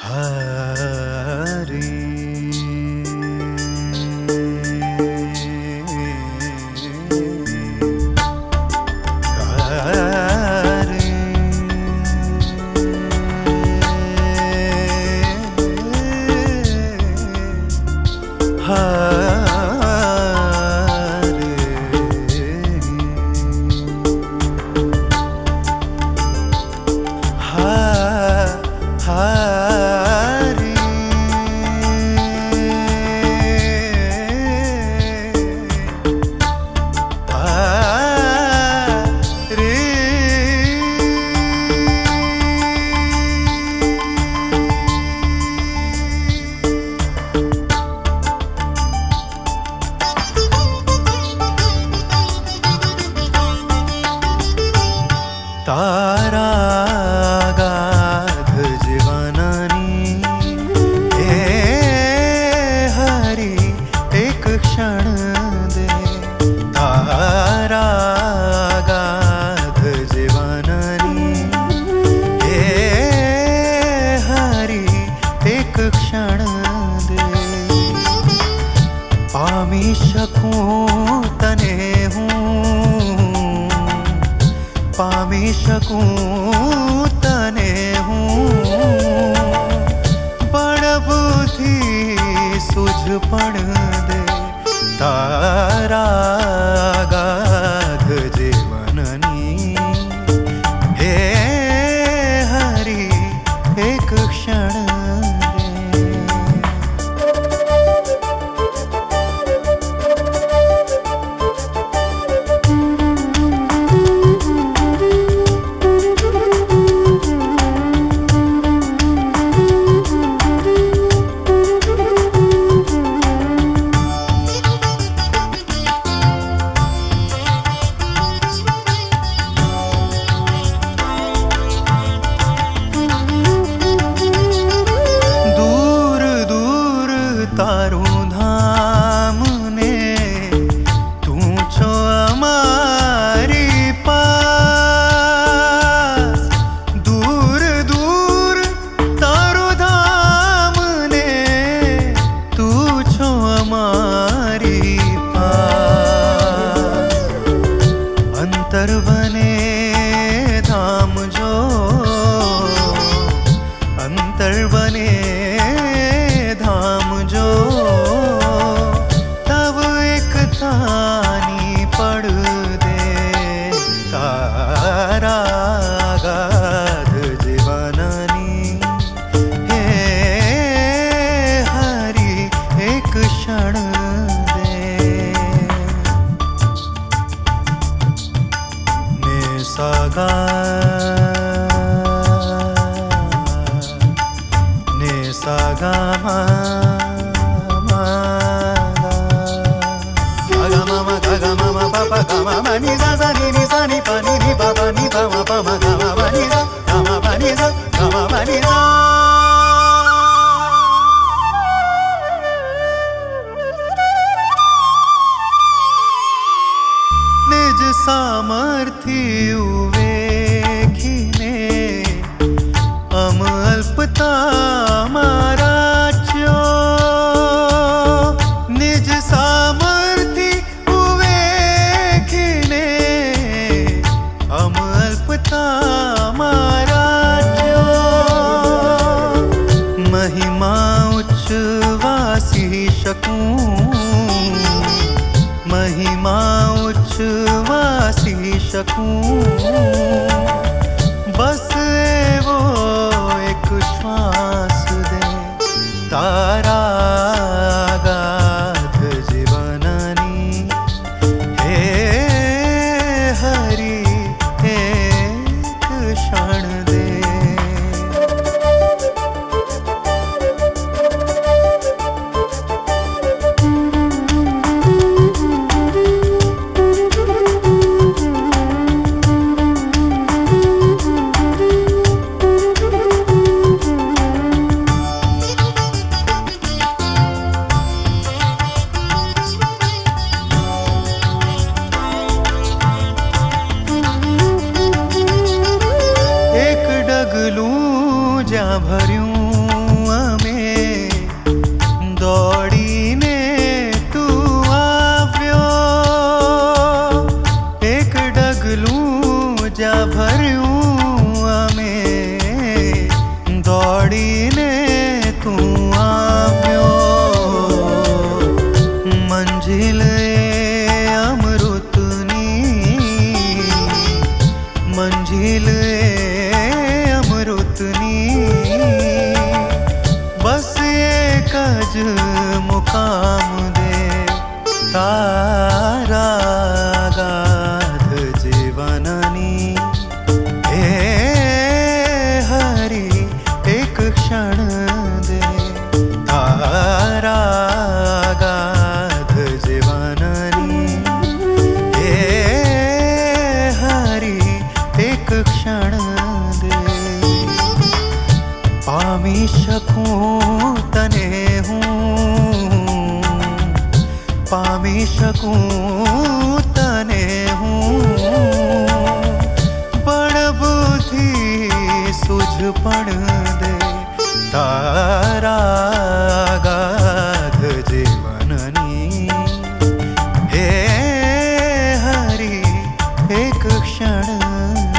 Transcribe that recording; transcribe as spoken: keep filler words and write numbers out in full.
हरी तारा गाध जीवनानी हे हरी एक क्षण दे। तारा गाध जीवनानी हे हरी एक क्षण दे। पामी शकूं तने हूँ पामी शकूं तने हूँ। बड़ बुद्धि सुझ पण दे। तारा गाध जीवननी हे हरी एक क्षण तारू धाम ने तू छो हमारी पास। दूर दूर तारू धाम ने तू छो हमारी पास। अंतर बने धाम जो अंतर बने धाम जो तब एक तानी पड़ दे। तारा गाध जीवनानी हे हरी एक क्षण दे। ने सागा ने सागा मा नि सा सा नि नि सा नि पा नि नि पा पा नि पा मा पा मा गा मा पा नि सा गा मा पा नि सा गा मा पा नि सा। निज सामर्थ्य वेखीने अम अल्पता मारा च्यो। निज सामर्थ्य हम अल्पता मारा जो। महिमा उच्चवासी शकूं महिमा उच्चवासी शकूं। बस वो एक श्वास दे। तारा गाध जीवनानी हे हरी एक क्षण दे। भर्यूं पामी શકું તને હું, પામી શકું તને હું, પણ બુદ્ધિ સૂઝ પણ દે તારા ગાધ જીવનની. હે હરી એક ક્ષણ